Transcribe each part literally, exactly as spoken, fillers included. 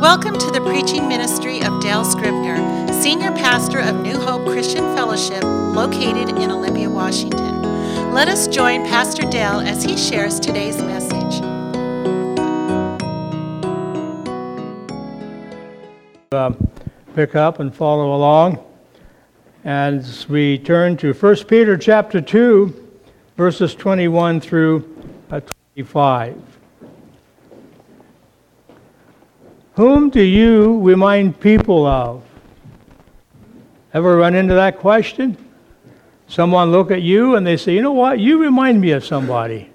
Welcome to the preaching ministry of Dale Scribner, Senior Pastor of New Hope Christian Fellowship, located in Olympia, Washington. Let us join Pastor Dale as he shares today's message. Uh, pick up and follow along. As we turn to First Peter chapter two, verses twenty-one through twenty-five. Whom do you remind people of? Ever run into that question? Someone look at you and they say, you know what, you remind me of somebody.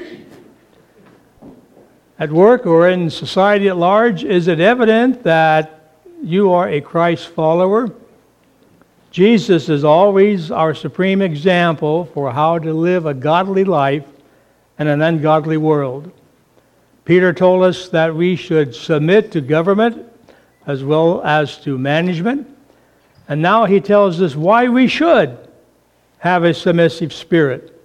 At work or in society at large, is it evident that you are a Christ follower? Jesus is always our supreme example for how to live a godly life in an ungodly world. Peter told us that we should submit to government as well as to management. And now he tells us why we should have a submissive spirit.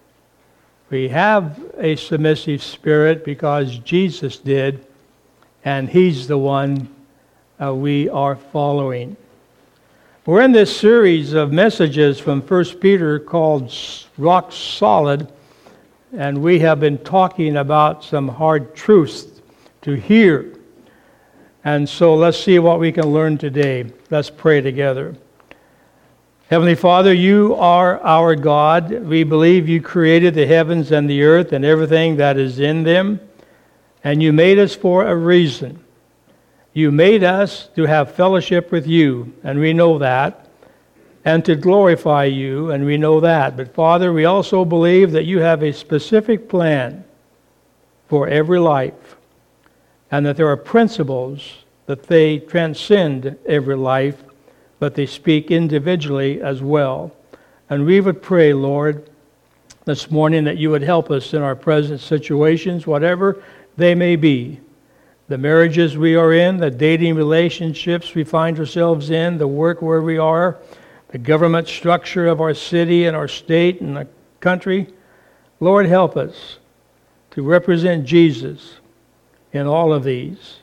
We have a submissive spirit because Jesus did, and he's the one uh, we are following. We're in this series of messages from First Peter called Rock Solid, and we have been talking about some hard truths to hear. And so let's see what we can learn today. Let's pray together. Heavenly Father, you are our God. We believe you created the heavens and the earth and everything that is in them, and you made us for a reason. You made us to have fellowship with you, and we know that, and to glorify you, and we know that. But Father, we also believe that you have a specific plan for every life, and that there are principles that they transcend every life, but they speak individually as well. And we would pray, Lord, this morning that you would help us in our present situations, whatever they may be. The marriages we are in, the dating relationships we find ourselves in, the work where we are, the government structure of our city and our state and the country. Lord, help us to represent Jesus in all of these.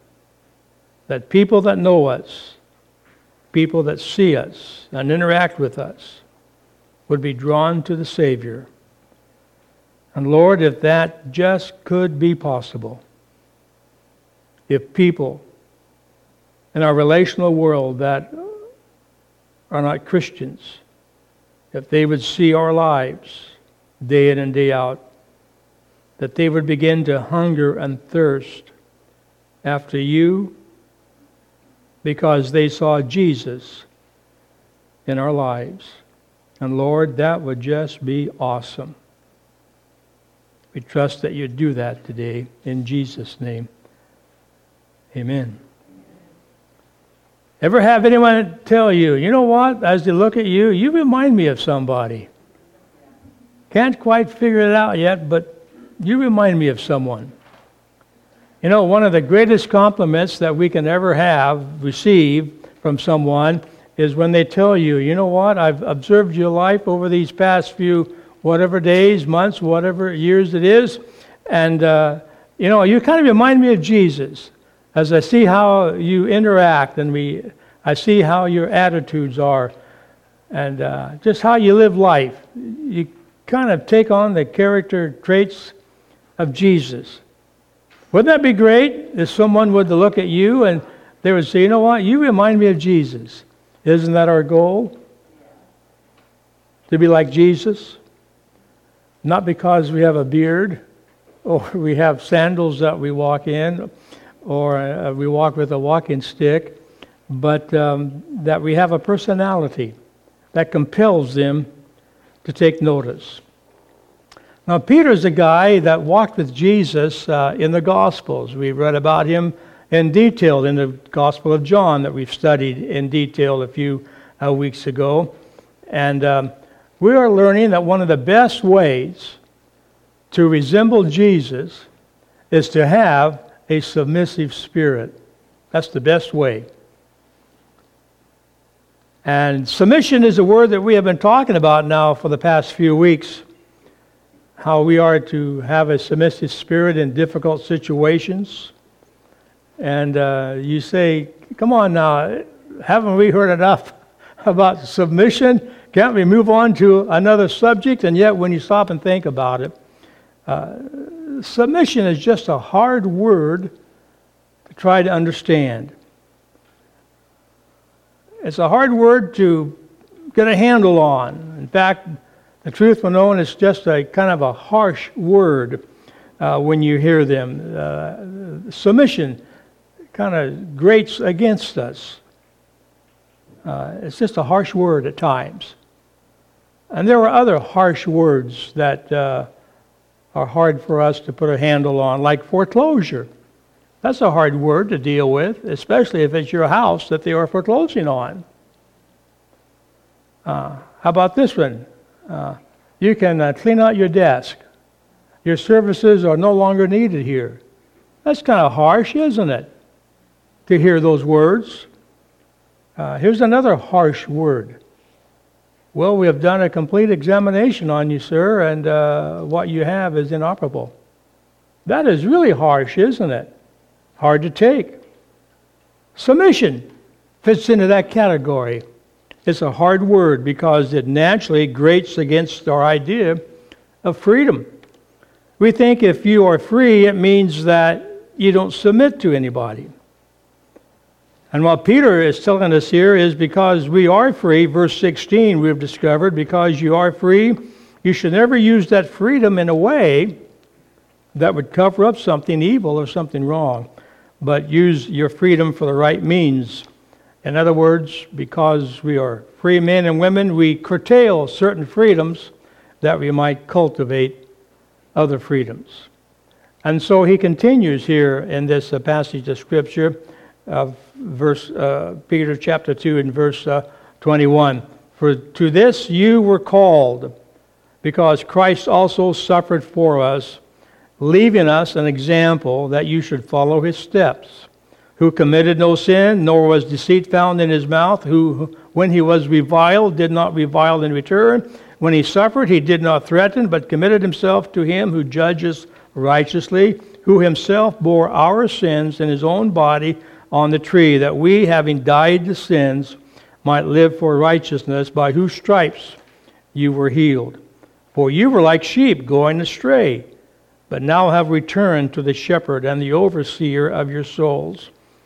That people that know us, people that see us and interact with us would be drawn to the Savior. And Lord, if that just could be possible, if people in our relational world that are not Christians, if they would see our lives day in and day out, that they would begin to hunger and thirst after you because they saw Jesus in our lives. And Lord, that would just be awesome. We trust that you'd do that today in Jesus' name. Amen. Ever have anyone tell you, you know what, as they look at you, you remind me of somebody. Can't quite figure it out yet, but you remind me of someone. You know, one of the greatest compliments that we can ever have, receive from someone, is when they tell you, you know what, I've observed your life over these past few whatever days, months, whatever years it is, and, uh, you know, you kind of remind me of Jesus. As I see how you interact, and we, I see how your attitudes are, and uh, just how you live life, you kind of take on the character traits of Jesus. Wouldn't that be great if someone would look at you and they would say, you know what, you remind me of Jesus. Isn't that our goal? To be like Jesus? Not because we have a beard, or we have sandals that we walk in, or uh, we walk with a walking stick, but um, that we have a personality that compels them to take notice. Now, Peter's a guy that walked with Jesus uh, in the Gospels. We read about him in detail in the Gospel of John that we've studied in detail a few uh, weeks ago. And um, we are learning that one of the best ways to resemble Jesus is to have a submissive spirit. That's the best way. And submission is a word that we have been talking about now for the past few weeks. How we are to have a submissive spirit in difficult situations. And uh, you say, come on now, haven't we heard enough about submission? Can't we move on to another subject? And yet when you stop and think about it, uh, submission is just a hard word to try to understand. It's a hard word to get a handle on. In fact, the truth will known is just a kind of a harsh word uh, when you hear them. Uh, submission kind of grates against us. Uh, it's just a harsh word at times. And there are other harsh words that uh, are hard for us to put a handle on, like foreclosure. That's a hard word to deal with, especially if it's your house that they are foreclosing on. Uh, how about this one? Uh, you can uh, clean out your desk. Your services are no longer needed here. That's kind of harsh, isn't it? To hear those words. Uh, here's another harsh word. Well, we have done a complete examination on you, sir, and uh, what you have is inoperable. That is really harsh, isn't it? Hard to take. Submission fits into that category. It's a hard word because it naturally grates against our idea of freedom. We think if you are free, it means that you don't submit to anybody. And what Peter is telling us here is because we are free, verse sixteen, we've discovered, because you are free, you should never use that freedom in a way that would cover up something evil or something wrong, but use your freedom for the right means. In other words, because we are free men and women, we curtail certain freedoms that we might cultivate other freedoms. And so he continues here in this uh, passage of Scripture of verse uh, Peter chapter two and verse uh, twenty-one. For to this you were called, because Christ also suffered for us, leaving us an example that you should follow his steps, who committed no sin, nor was deceit found in his mouth, who, when he was reviled, did not revile in return. When he suffered, he did not threaten, but committed himself to him who judges righteously, who himself bore our sins in his own body on the tree, that we, having died to sins, might live for righteousness, by whose stripes you were healed. For you were like sheep going astray, but now have returned to the shepherd and the overseer of your souls.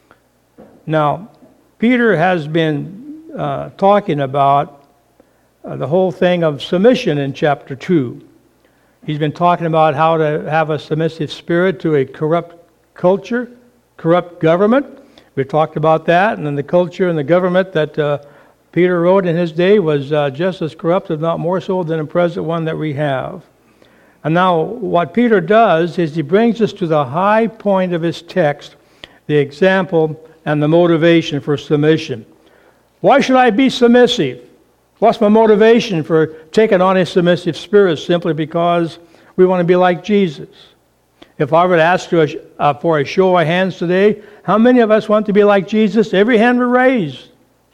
Now, Peter has been uh, talking about uh, the whole thing of submission in chapter two. He's been talking about how to have a submissive spirit to a corrupt culture, corrupt government. We talked about that, and then the culture and the government that uh, Peter wrote in his day was uh, just as corrupt, if not more so, than the present one that we have. And now what Peter does is he brings us to the high point of his text, the example and the motivation for submission. Why should I be submissive? What's my motivation for taking on a submissive spirit? Simply because we want to be like Jesus. If I were to ask you uh, for a show of hands today, how many of us want to be like Jesus? Every hand would raise.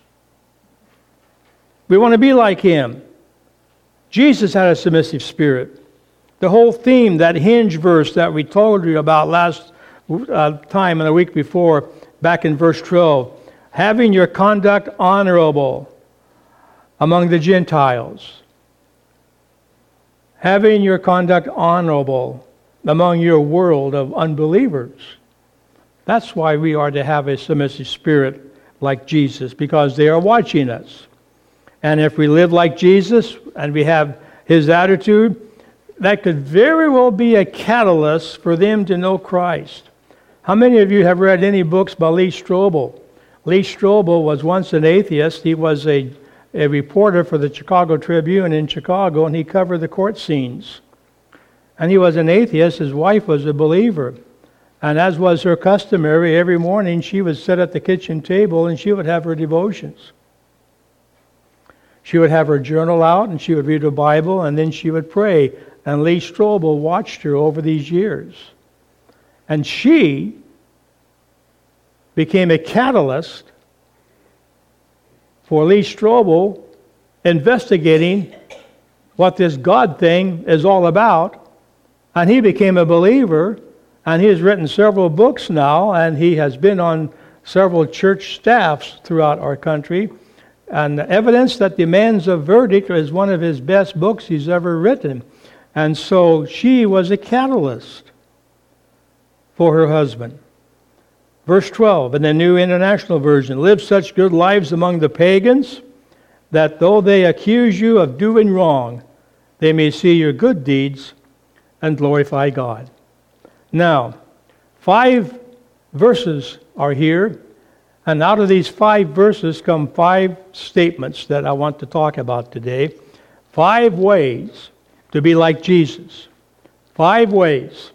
We want to be like him. Jesus had a submissive spirit. The whole theme, that hinge verse that we told you about last uh, time and the week before, back in verse twelve, having your conduct honorable among the Gentiles. Having your conduct honorable among your world of unbelievers. That's why we are to have a submissive spirit like Jesus, because they are watching us. And if we live like Jesus and we have his attitude, that could very well be a catalyst for them to know Christ. How many of you have read any books by Lee Strobel? Lee Strobel was once an atheist. He was a, a reporter for the Chicago Tribune in Chicago, and he covered the court scenes. And he was an atheist. His wife was a believer. And as was her customary, every morning she would sit at the kitchen table and she would have her devotions. She would have her journal out and she would read her Bible and then she would pray. And Lee Strobel watched her over these years. And she became a catalyst for Lee Strobel investigating what this God thing is all about. And he became a believer And he has written several books now, and he has been on several church staffs throughout our country. And the Evidence That Demands a Verdict is one of his best books he's ever written. And so she was a catalyst for her husband. Verse twelve in the New International Version, live such good lives among the pagans that though they accuse you of doing wrong, they may see your good deeds and glorify God. Now, five verses are here, and out of these five verses come five statements that I want to talk about today. Five ways to be like Jesus. Five ways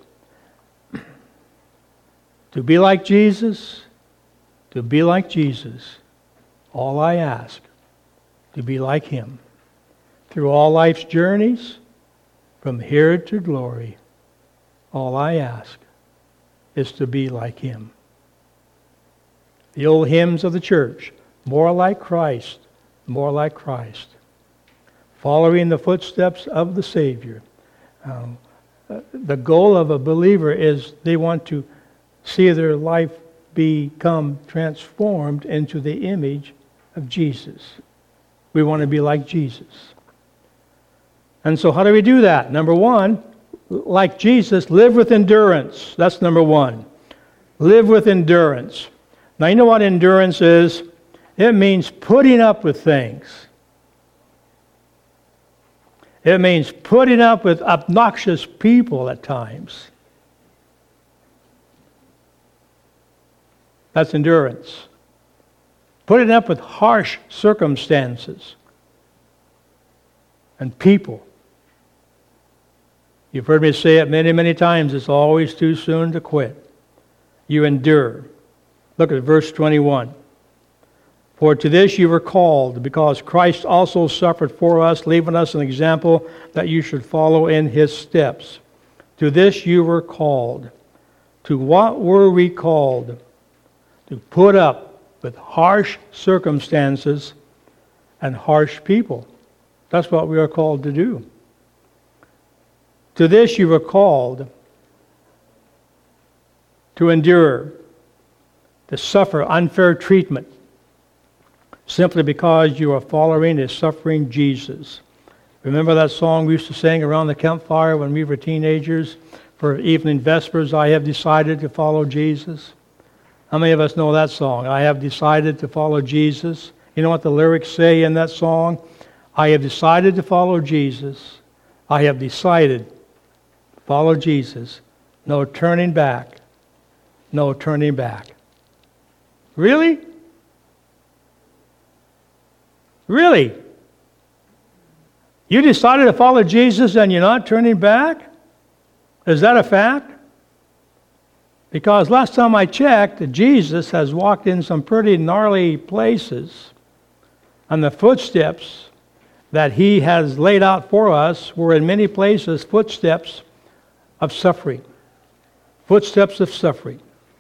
to be like Jesus, to be like Jesus. All I ask, to be like Him. Through all life's journeys, from here to glory, all I ask is to be like Him. The old hymns of the church, more like Christ, more like Christ. Following the footsteps of the Savior. Um, the goal of a believer is they want to see their life become transformed into the image of Jesus. We want to be like Jesus. And so how do we do that? Number one, like Jesus, live with endurance. That's number one. Live with endurance. Now, you know what endurance is? It means putting up with things. It means putting up with obnoxious people at times. That's endurance. Putting up with harsh circumstances and people. You've heard me say it many, many times. It's always too soon to quit. You endure. Look at verse twenty-one. For to this you were called, because Christ also suffered for us, leaving us an example that you should follow in His steps. To this you were called. To what were we called? To put up with harsh circumstances and harsh people. That's what we are called to do. To this you were called, to endure, to suffer unfair treatment, simply because you are following a suffering Jesus. Remember that song we used to sing around the campfire when we were teenagers? For evening vespers, I have decided to follow Jesus. How many of us know that song? I have decided to follow Jesus. You know what the lyrics say in that song? I have decided to follow Jesus. I have decided to follow Jesus. No turning back. No turning back. Really? Really? You decided to follow Jesus and you're not turning back? Is that a fact? Because last time I checked, Jesus has walked in some pretty gnarly places, and the footsteps that He has laid out for us were in many places footsteps of suffering. Footsteps of suffering.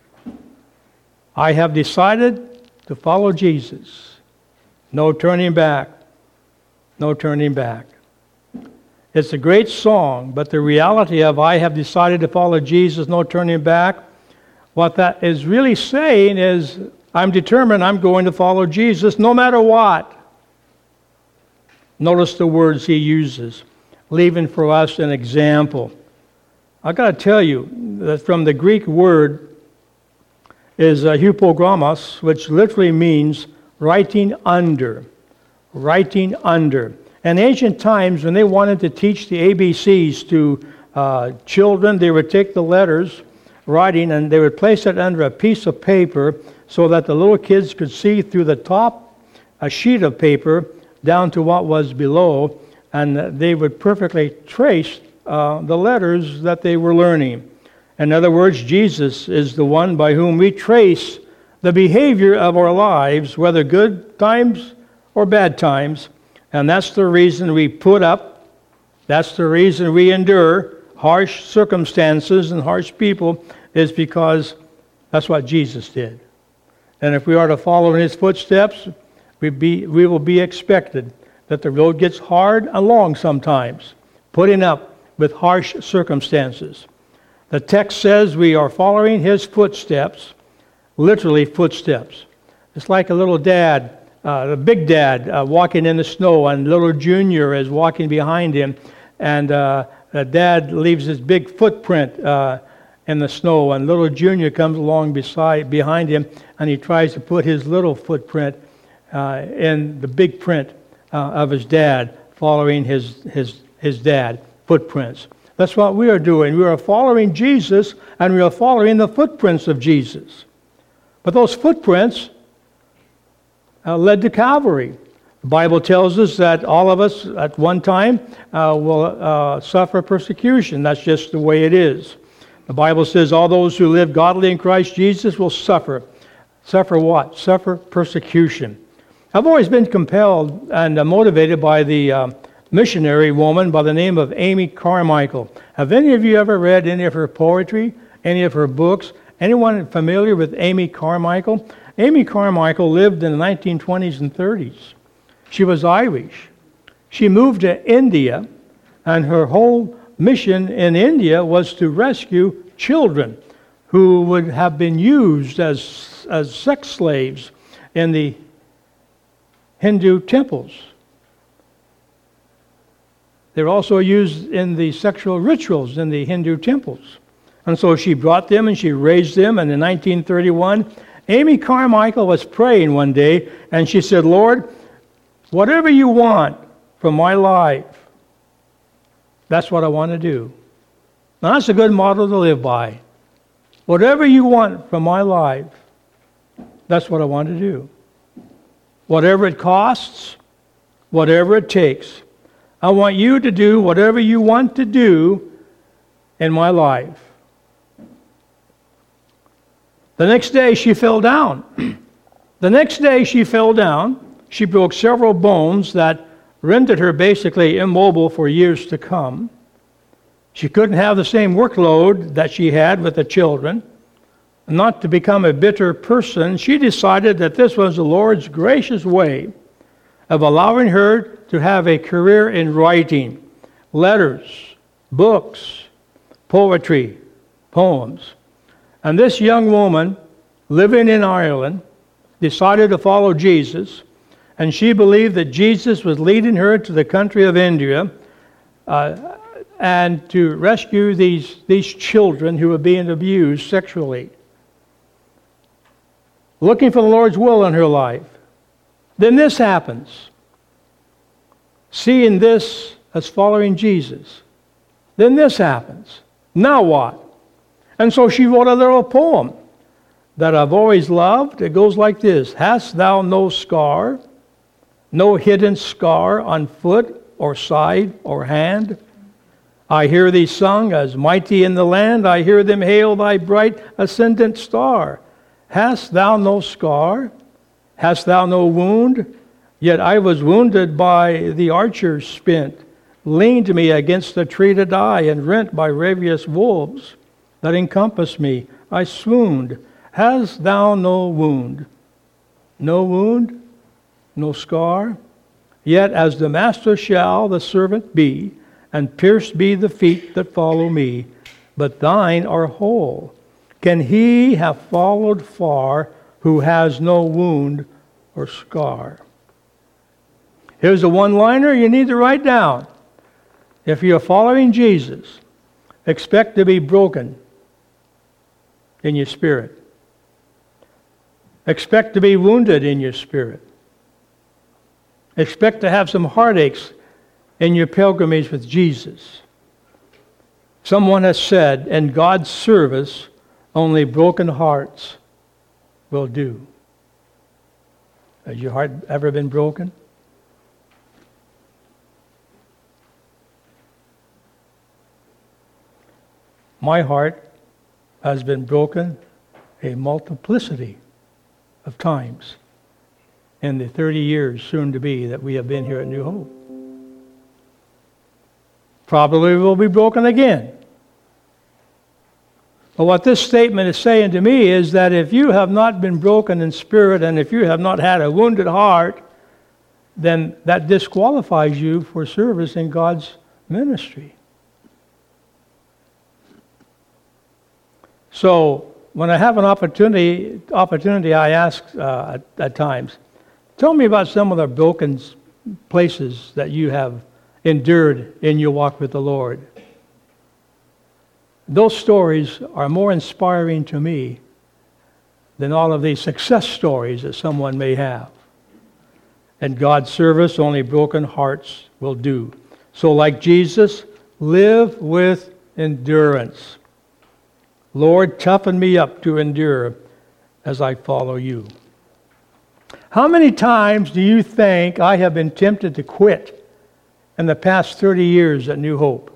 I have decided to follow Jesus. No turning back. No turning back. It's a great song, but the reality of I have decided to follow Jesus, no turning back, what that is really saying is I'm determined I'm going to follow Jesus no matter what. Notice the words he uses, leaving for us an example. I've got to tell you that from the Greek word is uh, hypogramos, which literally means writing under. Writing under. In ancient times, when they wanted to teach the A B Cs to uh, children, they would take the letters, writing, and they would place it under a piece of paper so that the little kids could see through the top, a sheet of paper, down to what was below, and they would perfectly trace uh, the letters that they were learning. In other words, Jesus is the one by whom we trace the behavior of our lives, whether good times or bad times, and that's the reason we put up, that's the reason we endure harsh circumstances and harsh people, is because that's what Jesus did. And if we are to follow in His footsteps, we be we will be expected that the road gets hard and long sometimes, putting up with harsh circumstances. The text says we are following his footsteps, literally footsteps. It's like a little dad, uh, a big dad, uh, walking in the snow, and little Junior is walking behind him, and uh, the dad leaves his big footprint uh, in the snow, and little Junior comes along beside, behind him, and he tries to put his little footprint uh, in the big print uh, of his dad, following his his his dad footprints. That's what we are doing. We are following Jesus, and we are following the footprints of Jesus. But those footprints uh, led to Calvary. The Bible tells us that all of us at one time uh, will uh, suffer persecution. That's just the way it is. The Bible says all those who live godly in Christ Jesus will suffer. Suffer what? Suffer persecution. I've always been compelled and uh, motivated by the uh, missionary woman by the name of Amy Carmichael. Have any of you ever read any of her poetry, any of her books? Anyone familiar with Amy Carmichael? Amy Carmichael lived in the nineteen twenties and thirties. She was Irish. She moved to India, and her whole mission in India was to rescue children who would have been used as, as sex slaves in the Hindu temples. They're also used in the sexual rituals in the Hindu temples. And so she brought them and she raised them. And in nineteen thirty-one, Amy Carmichael was praying one day, and she said, Lord, whatever you want from my life, that's what I want to do. Now, that's a good model to live by. Whatever you want from my life, that's what I want to do. Whatever it costs, whatever it takes. I want you to do whatever you want to do in my life. The next day she fell down. The next day she fell down. She broke several bones that rendered her basically immobile for years to come. She couldn't have the same workload that she had with the children. Not to become a bitter person, she decided that this was the Lord's gracious way of allowing her to have a career in writing, letters, books, poetry, poems. And this young woman, living in Ireland, decided to follow Jesus, and she believed that Jesus was leading her to the country of India uh, and to rescue these, these children who were being abused sexually. Looking for the Lord's will in her life. Then this happens. Seeing this as following Jesus. Then this happens. Now what? And so she wrote a little poem that I've always loved. It goes like this. Hast thou no scar, no hidden scar on foot or side or hand? I hear thee sung as mighty in the land. I hear them hail thy bright ascendant star. Hast thou no scar? Hast thou no wound? Yet I was wounded by the archer's spint, leaned me against a tree to die, and rent by ravenous wolves that encompassed me. I swooned. Hast thou no wound? No wound? No scar? Yet as the master shall the servant be, and pierced be the feet that follow me, but thine are whole. Can he have followed far who has no wound or scar? Here's a one-liner you need to write down. If you're following Jesus, expect to be broken in your spirit. Expect to be wounded in your spirit. Expect to have some heartaches in your pilgrimage with Jesus. Someone has said, in God's service, only broken hearts will do. Has your heart ever been broken? My heart has been broken a multiplicity of times in the thirty years soon to be that we have been here at New Hope. Probably will be broken again. But what this statement is saying to me is that if you have not been broken in spirit and if you have not had a wounded heart, then that disqualifies you for service in God's ministry. So when I have an opportunity, opportunity I ask uh, at, at times, tell me about some of the broken places that you have endured in your walk with the Lord. Those stories are more inspiring to me than all of these success stories that someone may have. And God's service, only broken hearts will do. So like Jesus, live with endurance. Lord, toughen me up to endure as I follow you. How many times do you think I have been tempted to quit in the past thirty years at New Hope?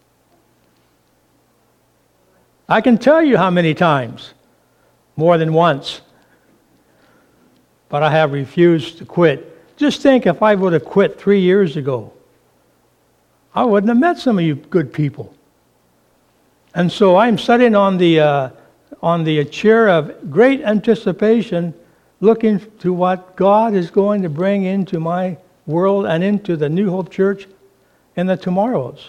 I can tell you how many times. More than once. But I have refused to quit. Just think if I would have quit three years ago, I wouldn't have met some of you good people. And so I'm sitting on the uh, on the chair of great anticipation, looking to what God is going to bring into my world and into the New Hope Church in the tomorrows.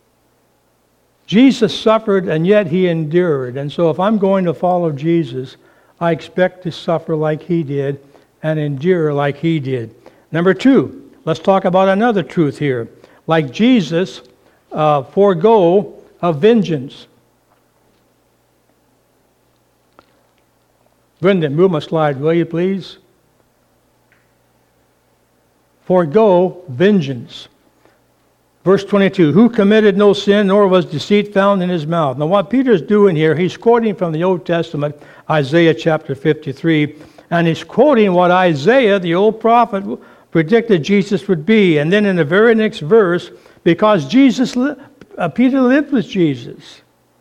Jesus suffered and yet he endured. And so if I'm going to follow Jesus, I expect to suffer like he did and endure like he did. Number two, let's talk about another truth here. Like Jesus, uh, forego of vengeance. Brendan, move my slide, will you please? Forego vengeance. Verse twenty-two, who committed no sin, nor was deceit found in his mouth. Now what Peter's doing here, he's quoting from the Old Testament, Isaiah chapter fifty-three, and he's quoting what Isaiah, the old prophet, predicted Jesus would be. And then in the very next verse, because Jesus, uh, Peter lived with Jesus.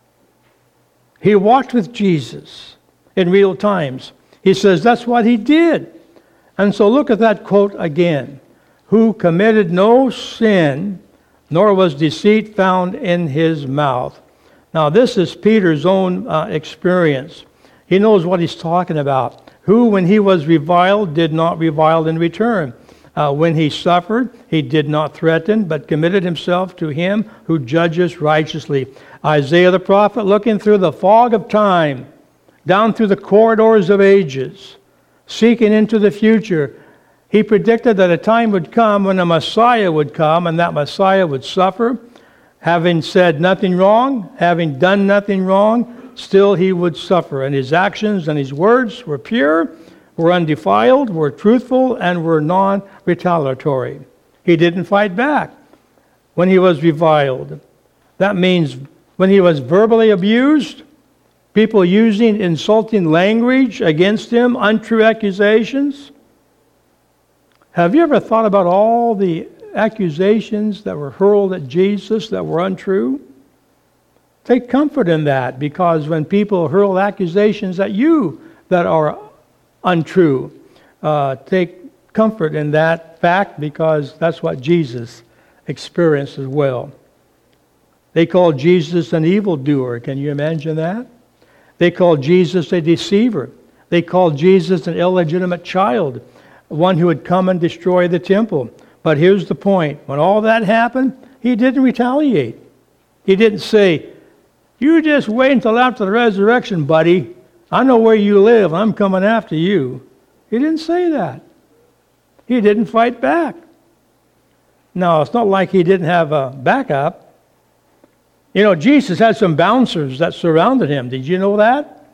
He walked with Jesus in real times. He says that's what he did. And so look at that quote again. Who committed no sin, nor was deceit found in his mouth. Now this is Peter's own uh, experience. He knows what he's talking about. Who, when he was reviled, did not revile in return. Uh, when he suffered, he did not threaten, but committed himself to him who judges righteously. Isaiah the prophet, looking through the fog of time, down through the corridors of ages, seeking into the future, he predicted that a time would come when a Messiah would come, and that Messiah would suffer, having said nothing wrong, having done nothing wrong, still he would suffer. And his actions and his words were pure, were undefiled, were truthful, and were non-retaliatory. He didn't fight back when he was reviled. That means when he was verbally abused, people using insulting language against him, untrue accusations. Have you ever thought about all the accusations that were hurled at Jesus that were untrue? Take comfort in that, because when people hurl accusations at you that are untrue, uh, take comfort in that fact, because that's what Jesus experienced as well. They called Jesus an evildoer. Can you imagine that? They called Jesus a deceiver. They called Jesus an illegitimate child, one who would come and destroy the temple. But here's the point. When all that happened, he didn't retaliate. He didn't say, you just wait until after the resurrection, buddy. I know where you live. I'm coming after you. He didn't say that. He didn't fight back. No, it's not like he didn't have a backup. You know, Jesus had some bouncers that surrounded him. Did you know that?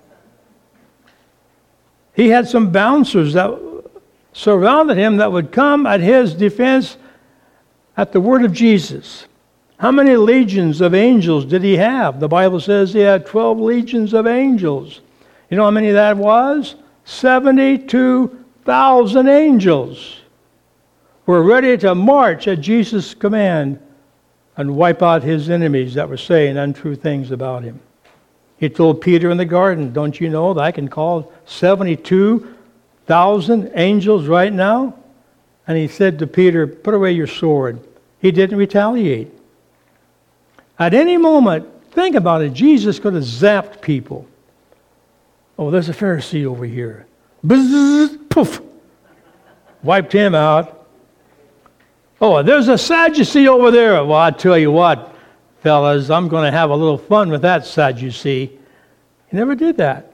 He had some bouncers that surrounded him that would come at his defense at the word of Jesus. How many legions of angels did he have? The Bible says he had twelve legions of angels. You know how many that was? seventy-two thousand angels were ready to march at Jesus' command and wipe out his enemies that were saying untrue things about him. He told Peter in the garden, don't you know that I can call seventy-two thousand angels right now? And he said to Peter, put away your sword. He didn't retaliate. At any moment, think about it, Jesus could have zapped people. Oh, there's a Pharisee over here. Buzz, poof. Wiped him out. Oh, there's a Sadducee over there. Well, I tell you what, fellas, I'm going to have a little fun with that Sadducee. He never did that.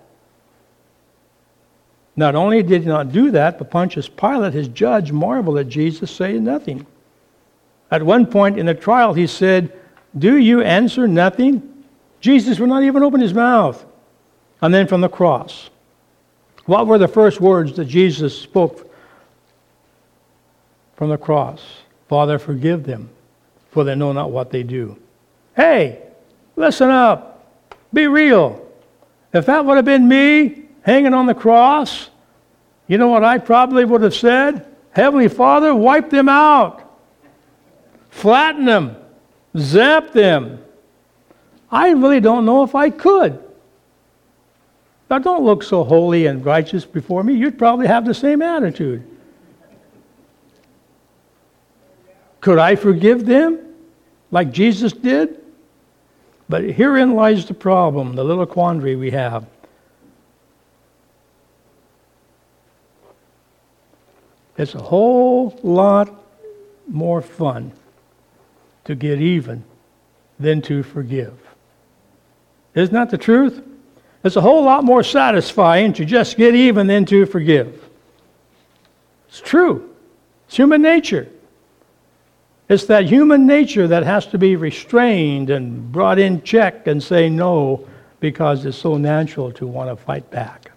Not only did he not do that, but Pontius Pilate, his judge, marveled at Jesus saying nothing. At one point in the trial, he said, "Do you answer nothing?" Jesus would not even open his mouth. And then from the cross, what were the first words that Jesus spoke from the cross? "Father, forgive them, for they know not what they do." Hey, listen up. Be real. If that would have been me hanging on the cross, you know what I probably would have said? "Heavenly Father, wipe them out. Flatten them. Zap them." I really don't know if I could. Now, don't look so holy and righteous before me. You'd probably have the same attitude. Could I forgive them like Jesus did? But herein lies the problem, the little quandary we have. It's a whole lot more fun to get even than to forgive. Isn't that the truth? It's a whole lot more satisfying to just get even than to forgive. It's true. It's human nature. It's that human nature that has to be restrained and brought in check and say no, because it's so natural to want to fight back.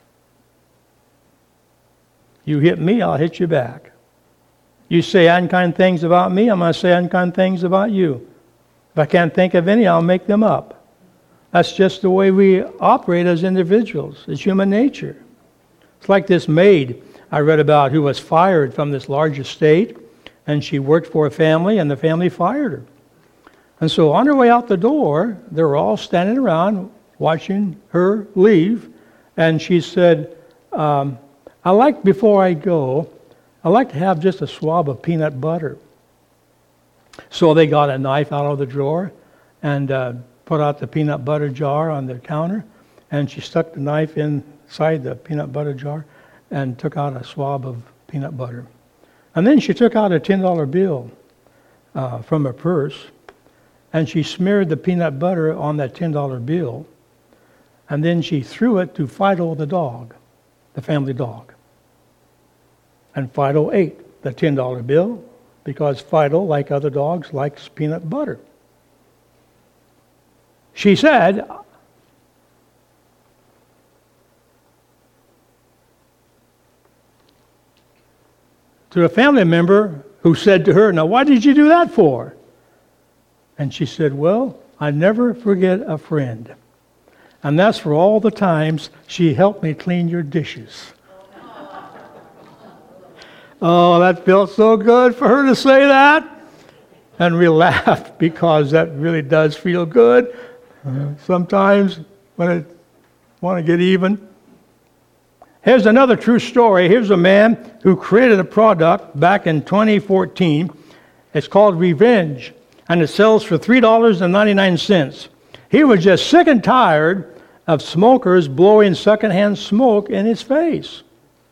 You hit me, I'll hit you back. You say unkind things about me, I'm going to say unkind things about you. If I can't think of any, I'll make them up. That's just the way we operate as individuals. It's human nature. It's like this maid I read about who was fired from this large estate, and she worked for a family, and the family fired her. And so on her way out the door, they were all standing around watching her leave, and she said, um, I like, before I go, I like to have just a swab of peanut butter. So they got a knife out of the drawer and uh, put out the peanut butter jar on the counter, and she stuck the knife inside the peanut butter jar and took out a swab of peanut butter. And then she took out a ten dollar bill uh, from her purse, and she smeared the peanut butter on that ten dollar bill, and then she threw it to Fido the dog, the family dog. And Fido ate the ten dollar bill because Fido, like other dogs, likes peanut butter. She said, to a family member who said to her, now what did you do that for? And she said, well, I never forget a friend. And that's for all the times she helped me clean your dishes. Oh, that felt so good for her to say that. And we laughed because that really does feel good. Uh, sometimes when I want to get even. Here's another true story. Here's a man who created a product back in twenty fourteen. It's called Revenge, and it sells for three dollars and ninety-nine cents. He was just sick and tired of smokers blowing secondhand smoke in his face.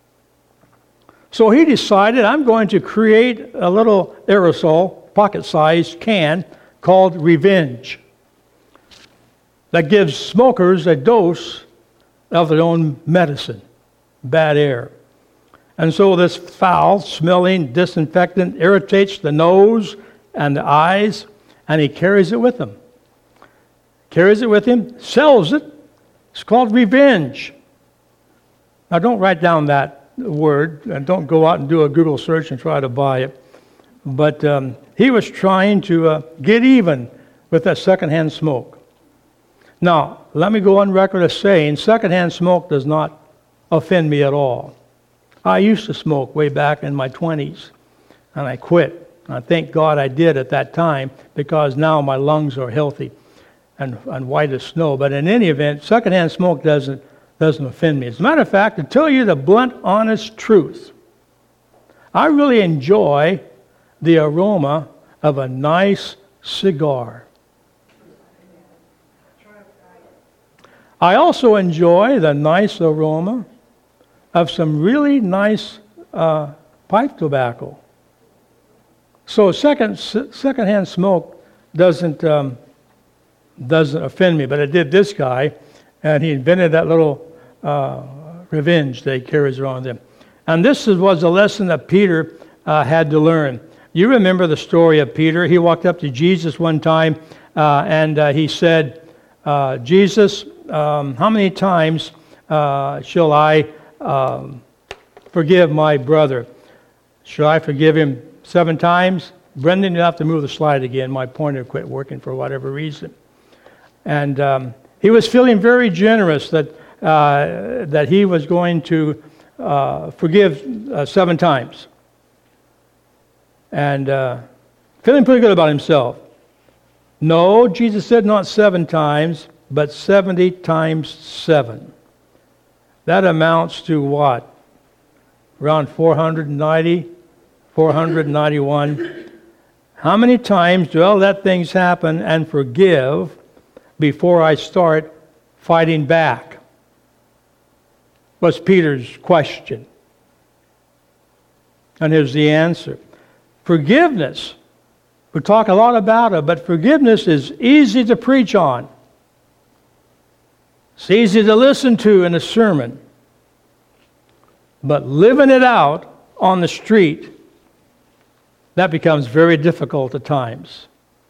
So he decided, I'm going to create a little aerosol, pocket-sized can called Revenge that gives smokers a dose of their own medicine, bad air. And so this foul-smelling disinfectant irritates the nose and the eyes, and he carries it with him. Carries it with him, sells it. It's called Revenge. Now don't write down that word, and don't go out and do a Google search and try to buy it. But um, he was trying to uh, get even with that secondhand smoke. Now, let me go on record as saying secondhand smoke does not offend me at all. I used to smoke way back in my twenties, and I quit. I thank God I did at that time, because now my lungs are healthy and, and white as snow. But in any event, secondhand smoke doesn't doesn't offend me. As a matter of fact, to tell you the blunt, honest truth, I really enjoy the aroma of a nice cigar. I also enjoy the nice aroma of some really nice uh, pipe tobacco. So second secondhand smoke doesn't um, doesn't offend me, but it did this guy. And he invented that little uh, revenge that he carries around him. And this is, was a lesson that Peter uh, had to learn. You remember the story of Peter. He walked up to Jesus one time uh, and uh, he said, uh, Jesus, um, how many times uh, shall I um, forgive my brother? Shall I forgive him seven times? Brendan, you have to move the slide again. My pointer quit working for whatever reason. And um, he was feeling very generous that uh, that he was going to uh, forgive uh, seven times. And uh, feeling pretty good about himself. No, Jesus said not seven times, but seventy times seven. That amounts to what? Around four hundred ninety, four hundred ninety-one. How many times do I let things happen and forgive before I start fighting back? Was Peter's question. And here's the answer. Forgiveness, we talk a lot about it, but forgiveness is easy to preach on. It's easy to listen to in a sermon. But living it out on the street, that becomes very difficult at times.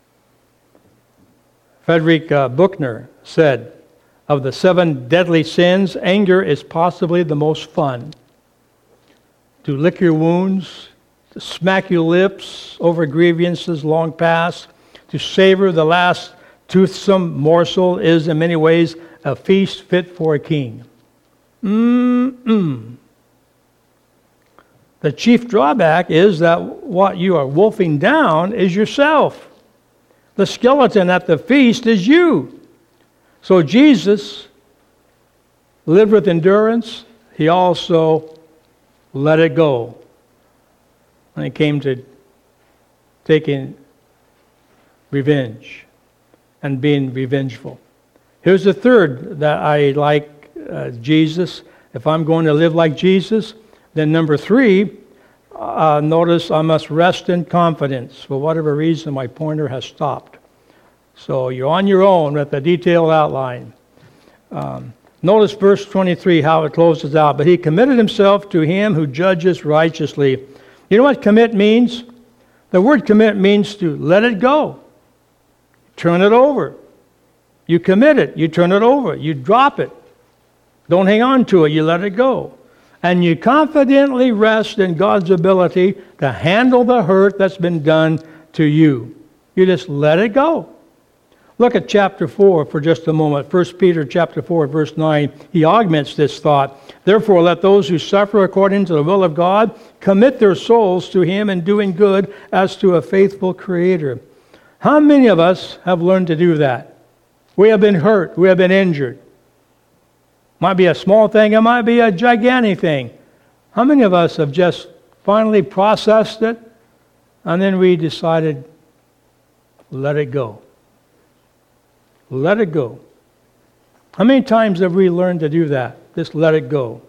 Frederick uh, Buechner said, of the seven deadly sins, anger is possibly the most fun. To lick your wounds, to smack your lips over grievances long past, to savor the last toothsome morsel is in many ways a feast fit for a king. Mm-mm. The chief drawback is that what you are wolfing down is yourself. The skeleton at the feast is you. So Jesus lived with endurance. He also let it go when it came to taking revenge and being revengeful. Here's the third that I like uh, Jesus. If I'm going to live like Jesus, then number three, uh, notice I must rest in confidence. For whatever reason, my pointer has stopped. So you're on your own with the detailed outline. Um, notice verse twenty-three, how it closes out. But he committed himself to him who judges righteously. You know what commit means? The word commit means to let it go. Turn it over. You commit it. You turn it over. You drop it. Don't hang on to it. You let it go. And you confidently rest in God's ability to handle the hurt that's been done to you. You just let it go. Look at chapter four for just a moment. First Peter chapter four, verse nine. He augments this thought. Therefore, let those who suffer according to the will of God commit their souls to Him in doing good as to a faithful Creator. How many of us have learned to do that? We have been hurt. We have been injured. Might be a small thing. It might be a gigantic thing. How many of us have just finally processed it and then we decided, let it go? Let it go. How many times have we learned to do that? Just let it go.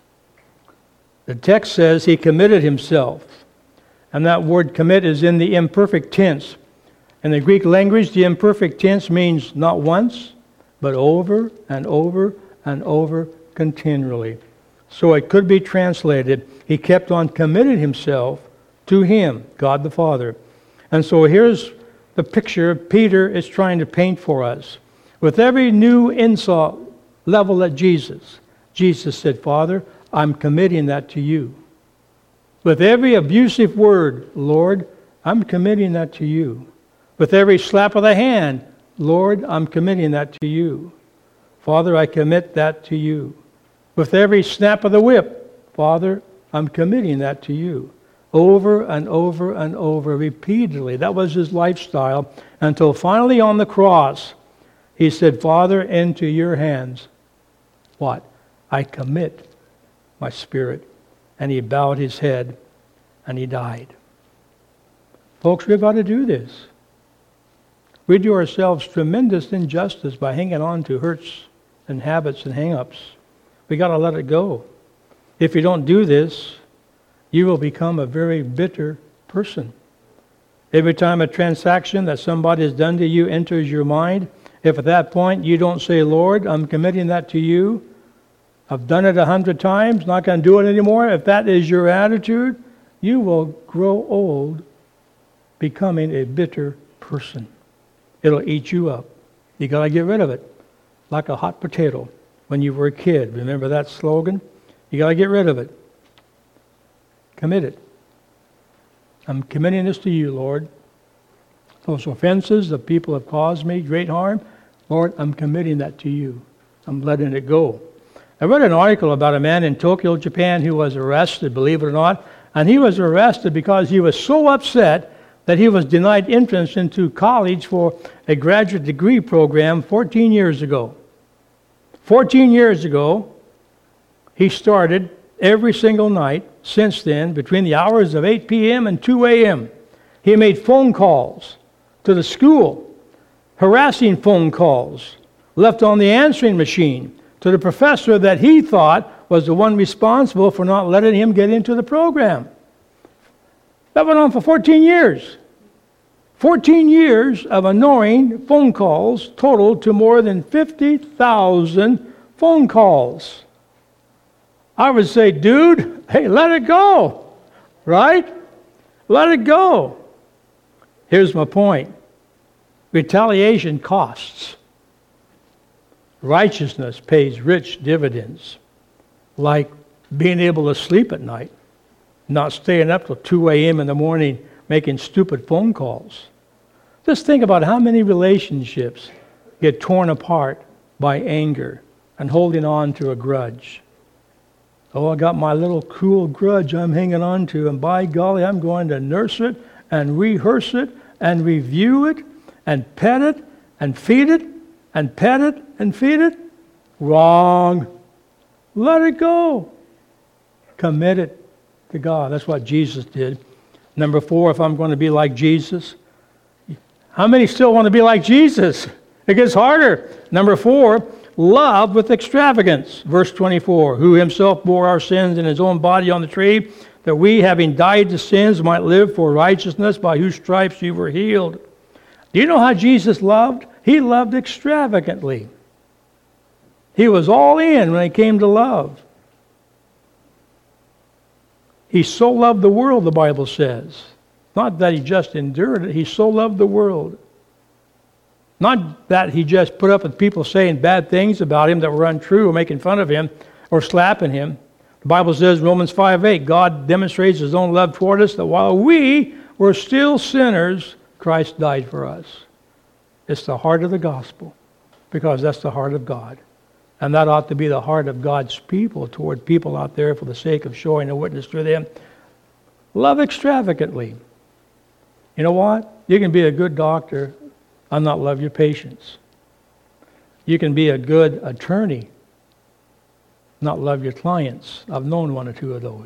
The text says he committed himself. And that word commit is in the imperfect tense. In the Greek language, the imperfect tense means not once, but over and over and over continually. So it could be translated, he kept on committing himself to him, God the Father. And so here's the picture Peter is trying to paint for us. With every new insult leveled at Jesus, Jesus said, Father, I'm committing that to you. With every abusive word, Lord, I'm committing that to you. With every slap of the hand, Lord, I'm committing that to you. Father, I commit that to you. With every snap of the whip, Father, I'm committing that to you. Over and over and over, repeatedly. That was his lifestyle until finally on the cross, he said, Father, into your hands, what? I commit my spirit. And he bowed his head and he died. Folks, we've got to do this. We do ourselves tremendous injustice by hanging on to hurts and habits and hang-ups. We got to let it go. If you don't do this, you will become a very bitter person. Every time a transaction that somebody has done to you enters your mind, If at that point you don't say, Lord, I'm committing that to you, I've done it a hundred times, not going to do it anymore, if that is your attitude, you will grow old becoming a bitter person. It'll eat you up. You got to get rid of it, like a hot potato when you were a kid. Remember that slogan? You got to get rid of it. Commit it. I'm committing this to you, Lord. Those offenses that people have caused me great harm, Lord, I'm committing that to you. I'm letting it go. I read an article about a man in Tokyo, Japan, who was arrested, believe it or not, and he was arrested because he was so upset that he was denied entrance into college for a graduate degree program fourteen years ago. fourteen years ago, he started every single night since then, between the hours of eight p.m. and two a.m. He made phone calls to the school, harassing phone calls, left on the answering machine to the professor that he thought was the one responsible for not letting him get into the program. That went on for fourteen years. fourteen years of annoying phone calls totaled to more than fifty thousand phone calls. I would say, dude, hey, let it go, right? Let it go. Here's my point. Retaliation costs. Righteousness pays rich dividends, like being able to sleep at night, not staying up till two a.m. in the morning making stupid phone calls. Just think about how many relationships get torn apart by anger and holding on to a grudge. Oh, I got my little cruel grudge I'm hanging on to, and by golly, I'm going to nurse it and rehearse it and review it and pet it and feed it and pet it and feed it. Wrong. Let it go. Commit it to God. That's what Jesus did. Number four, if I'm going to be like Jesus. How many still want to be like Jesus? It gets harder. Number four, love with extravagance. Verse twenty-four, who himself bore our sins in his own body on the tree, that we, having died to sins, might live for righteousness, by whose stripes you were healed. Do you know how Jesus loved? He loved extravagantly. He was all in when it came to love. He so loved the world, the Bible says. Not that he just endured it. He so loved the world. Not that he just put up with people saying bad things about him that were untrue or making fun of him or slapping him. The Bible says, Romans five eight, God demonstrates his own love toward us, that while we were still sinners, Christ died for us. It's the heart of the gospel, because that's the heart of God. And that ought to be the heart of God's people toward people out there for the sake of showing a witness to them. Love extravagantly. You know what? You can be a good doctor and not love your patients. You can be a good attorney, not love your clients. I've known one or two of those.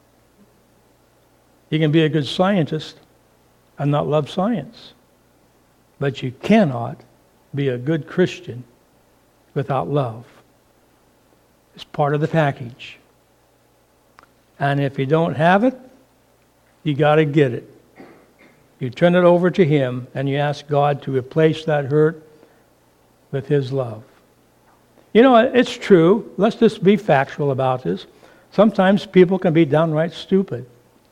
You can be a good scientist and not love science. But you cannot be a good Christian without love. It's part of the package. And if you don't have it, you got to get it. You turn it over to him and you ask God to replace that hurt with his love. You know, it's true. Let's just be factual about this. Sometimes people can be downright stupid.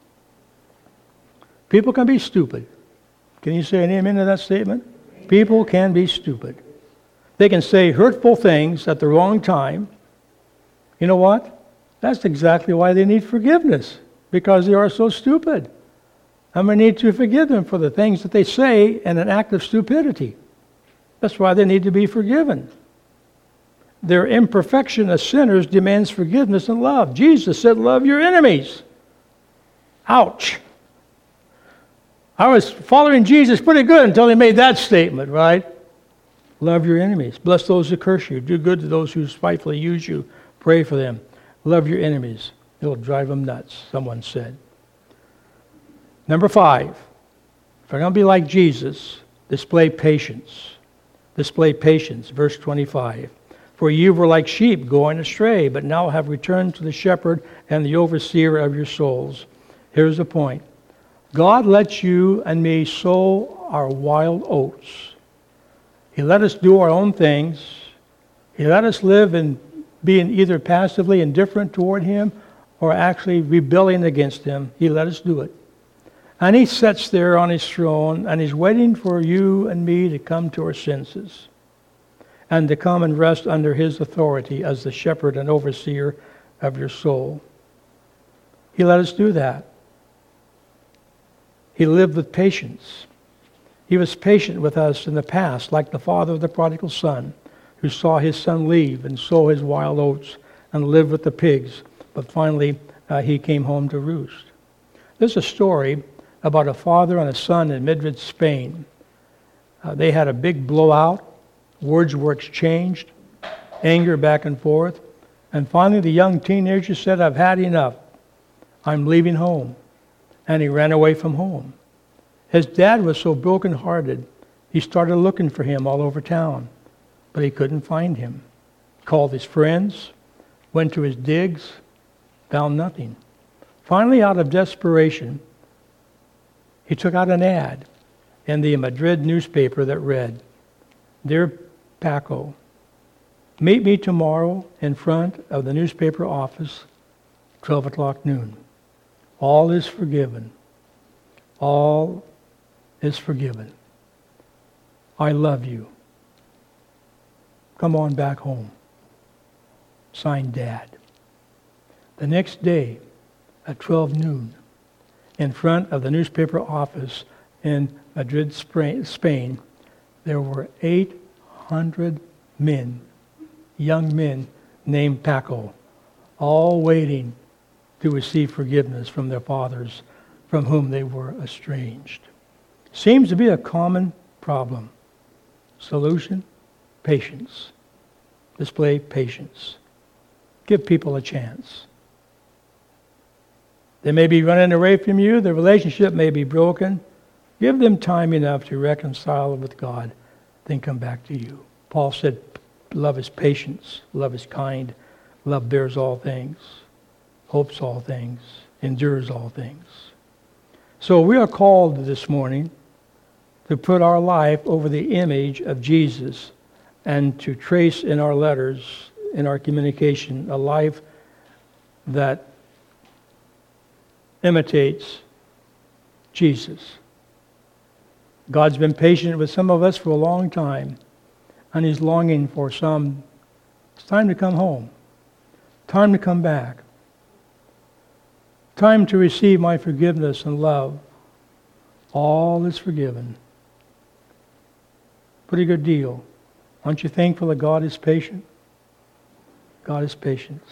People can be stupid. Can you say an amen to that statement? People can be stupid. They can say hurtful things at the wrong time. You know what? That's exactly why they need forgiveness, because they are so stupid. And we need to forgive them for the things that they say in an act of stupidity. That's why they need to be forgiven. Their imperfection as sinners demands forgiveness and love. Jesus said, love your enemies. Ouch. I was following Jesus pretty good until he made that statement, right? Love your enemies. Bless those who curse you. Do good to those who spitefully use you. Pray for them. Love your enemies. It'll drive them nuts, someone said. Number five, if you're going to be like Jesus, display patience. Display patience. Verse twenty-five. For you were like sheep going astray, but now have returned to the shepherd and the overseer of your souls. Here's the point. God lets you and me sow our wild oats He let us do our own things. He let us live in being either passively indifferent toward Him or actually rebelling against Him. He let us do it. And He sits there on His throne, and He's waiting for you and me to come to our senses and to come and rest under His authority as the shepherd and overseer of your soul. He let us do that. He lived with patience. He was patient with us in the past, like the father of the prodigal son, who saw his son leave and sow his wild oats and live with the pigs, but finally uh, he came home to roost. There's a story about a father and a son in Madrid, Spain. Uh, they had a big blowout. Words were exchanged, anger back and forth, and finally the young teenager said, "I've had enough. I'm leaving home." And he ran away from home. His dad was so broken-hearted, he started looking for him all over town, but he couldn't find him. Called his friends, went to his digs, found nothing. Finally, out of desperation, he took out an ad in the Madrid newspaper that read, "Dear Paco, meet me tomorrow in front of the newspaper office, twelve o'clock noon. All is forgiven. All is forgiven. I love you. Come on back home." Signed, Dad. The next day, at twelve noon, in front of the newspaper office in Madrid, Spain, there were eight hundred men, young men named Paco, all waiting to receive forgiveness from their fathers from whom they were estranged. Seems to be a common problem. Solution? Patience. Display patience. Give people a chance. They may be running away from you. The relationship may be broken. Give them time enough to reconcile with God, then come back to you. Paul said, love is patience. Love is kind. Love bears all things, hopes all things, endures all things. So we are called this morning to put our life over the image of Jesus and to trace in our letters, in our communication, a life that imitates Jesus. God's been patient with some of us for a long time, and He's longing for some. It's time to come home. Time to come back. Time to receive my forgiveness and love. All is forgiven. Pretty good deal. Aren't you thankful that God is patient? God is patient.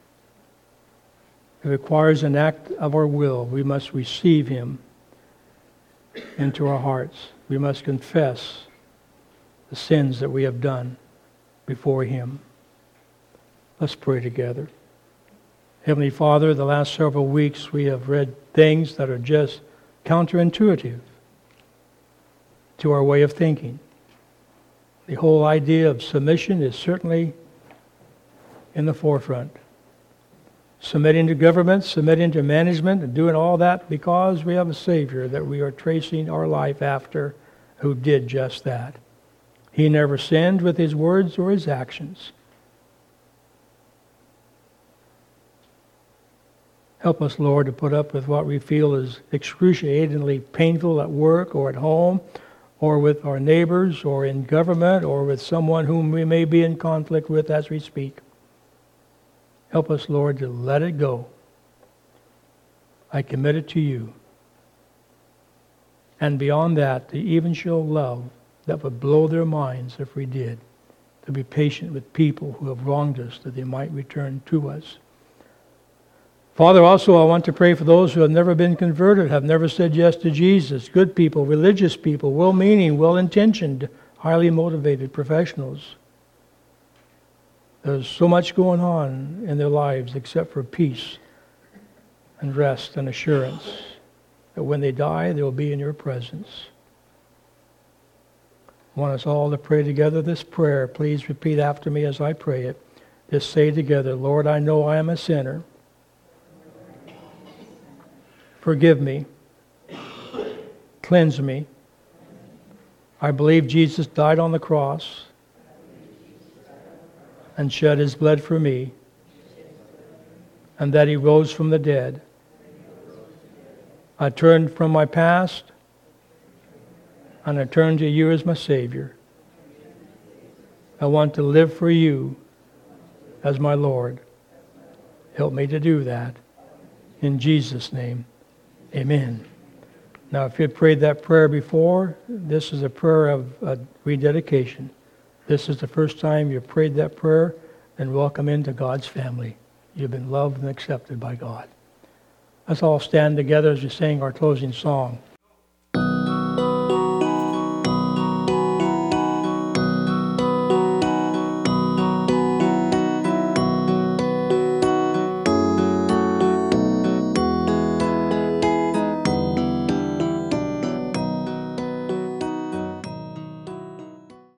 It requires an act of our will. We must receive Him into our hearts. We must confess the sins that we have done before Him. Let's pray together. Heavenly Father, the last several weeks we have read things that are just counterintuitive to our way of thinking. The whole idea of submission is certainly in the forefront. Submitting to government, submitting to management, and doing all that because we have a Savior that we are tracing our life after who did just that. He never sinned with His words or His actions. Help us, Lord, to put up with what we feel is excruciatingly painful at work or at home or with our neighbors or in government or with someone whom we may be in conflict with as we speak. Help us, Lord, to let it go. I commit it to You. And beyond that, to even show love that would blow their minds if we did. To be patient with people who have wronged us, that they might return to us. Father, also I want to pray for those who have never been converted, have never said yes to Jesus, good people, religious people, well-meaning, well-intentioned, highly motivated professionals. There's so much going on in their lives except for peace and rest and assurance that when they die, they will be in Your presence. I want us all to pray together this prayer. Please repeat after me as I pray it. Just say together, Lord, I know I am a sinner. Forgive me. Cleanse me. I believe Jesus died on the cross and shed his blood for me, and that he rose from the dead. I turn from my past, and I turn to you as my Savior. I want to live for you as my Lord. Help me to do that. In Jesus' name, amen. Now, if you had prayed that prayer before, this is a prayer of uh, rededication. This is the first time you've prayed that prayer, then welcome into God's family. You've been loved and accepted by God. Let's all stand together as we sing our closing song.